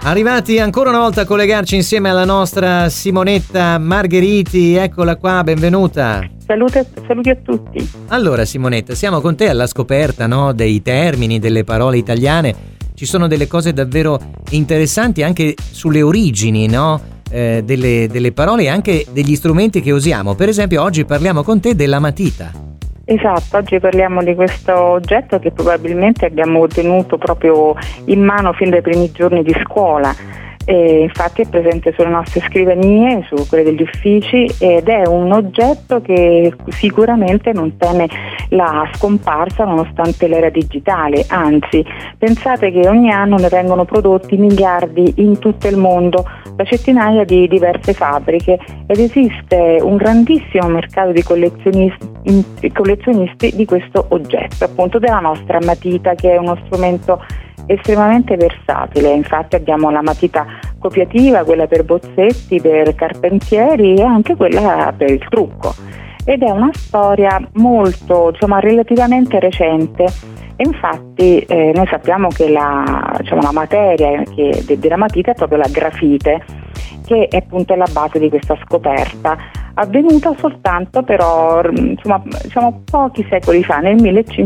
Arrivati ancora una volta a collegarci insieme alla nostra Simonetta Margheriti, eccola qua, benvenuta. Saluti a tutti. Allora Simonetta, siamo con te alla scoperta, no, dei termini, delle parole italiane. Ci sono delle cose davvero interessanti anche sulle origini, no? Delle parole e anche degli strumenti che usiamo. Per esempio oggi parliamo con te della matita. Esatto, oggi parliamo di questo oggetto che probabilmente abbiamo tenuto proprio in mano fin dai primi giorni di scuola. Infatti è presente sulle nostre scrivanie, su quelle degli uffici, ed è un oggetto che sicuramente non teme la scomparsa nonostante l'era digitale, anzi pensate che ogni anno ne vengono prodotti miliardi in tutto il mondo da centinaia di diverse fabbriche ed esiste un grandissimo mercato di collezionisti di questo oggetto, appunto della nostra matita, che è uno strumento estremamente versatile. Infatti abbiamo la matita copiativa, quella per bozzetti, per carpentieri e anche quella per il trucco, ed è una storia molto, relativamente recente. E infatti noi sappiamo che la materia della matita è proprio la grafite, che è appunto la base di questa scoperta, avvenuta soltanto però pochi secoli fa, nel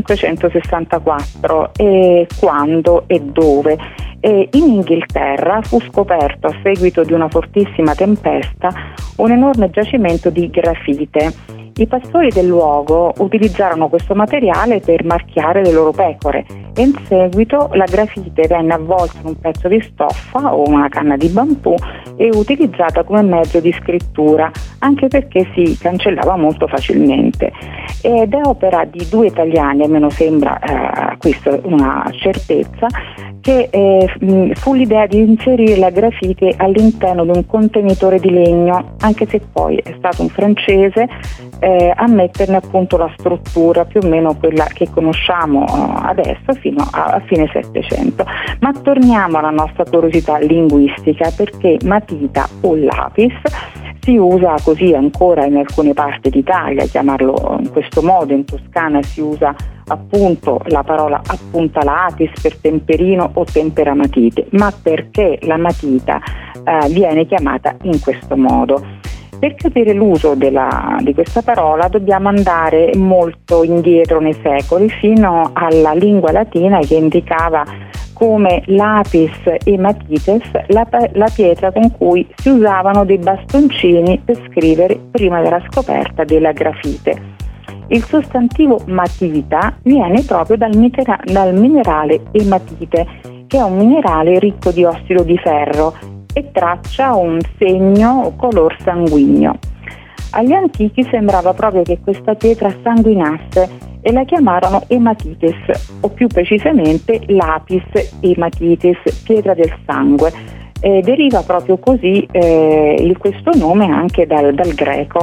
1564, e quando e dove. In Inghilterra fu scoperto, a seguito di una fortissima tempesta, un enorme giacimento di grafite. I pastori del luogo utilizzarono questo materiale per marchiare le loro pecore e in seguito la grafite venne avvolta in un pezzo di stoffa o una canna di bambù e utilizzata come mezzo di scrittura, anche perché si cancellava molto facilmente. Ed è opera di due italiani, almeno sembra questa una certezza, che fu l'idea di inserire la grafite all'interno di un contenitore di legno, anche se poi è stato un francese a metterne appunto la struttura, più o meno quella che conosciamo adesso, fino a fine Settecento. Ma torniamo alla nostra curiosità linguistica, perché matita o lapis si usa così ancora in alcune parti d'Italia, chiamarlo in questo modo. In Toscana si usa appunto la parola appuntalatis per temperino o temperamatite. Ma perché la matita viene chiamata in questo modo? Per capire l'uso di questa parola dobbiamo andare molto indietro nei secoli, fino alla lingua latina, che indicava come lapis e matites la pietra con cui si usavano dei bastoncini per scrivere prima della scoperta della grafite. Il sostantivo matita viene proprio dal minerale ematite, che è un minerale ricco di ossido di ferro e traccia un segno color sanguigno. Agli antichi sembrava proprio che questa pietra sanguinasse e la chiamarono ematites, o più precisamente lapis ematitis, pietra del sangue. Deriva proprio così questo nome anche dal greco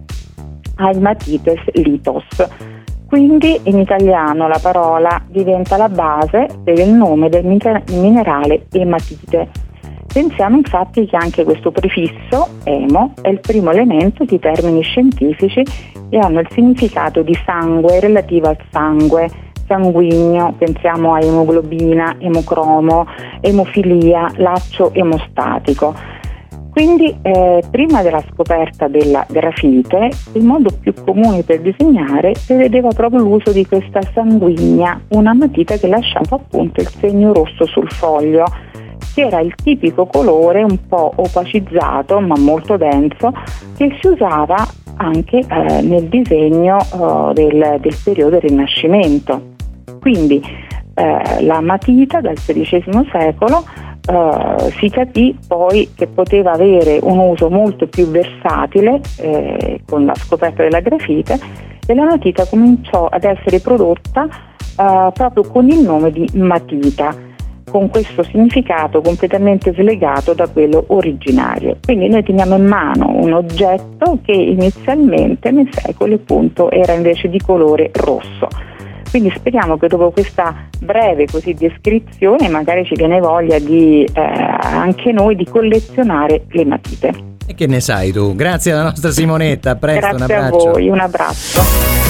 aematites litos. Quindi in italiano la parola diventa la base del nome del minerale ematite. Pensiamo infatti che anche questo prefisso, emo, è il primo elemento di termini scientifici che hanno il significato di sangue relativo al sangue, sanguigno, pensiamo a emoglobina, emocromo, emofilia, laccio emostatico. Quindi prima della scoperta della grafite, il modo più comune per disegnare prevedeva proprio l'uso di questa sanguigna, una matita che lasciava appunto il segno rosso sul foglio, che era il tipico colore un po' opacizzato ma molto denso che si usava anche nel disegno del periodo del Rinascimento. Quindi la matita dal XVI secolo si capì poi che poteva avere un uso molto più versatile con la scoperta della grafite, e la matita cominciò ad essere prodotta proprio con il nome di matita, con questo significato completamente slegato da quello originario. Quindi noi teniamo in mano un oggetto che inizialmente nei secoli appunto era invece di colore rosso. Quindi speriamo che dopo questa breve così descrizione magari ci viene voglia di anche noi di collezionare le matite. E che ne sai tu? Grazie alla nostra Simonetta, a presto. Grazie un abbraccio. a voi, un abbraccio.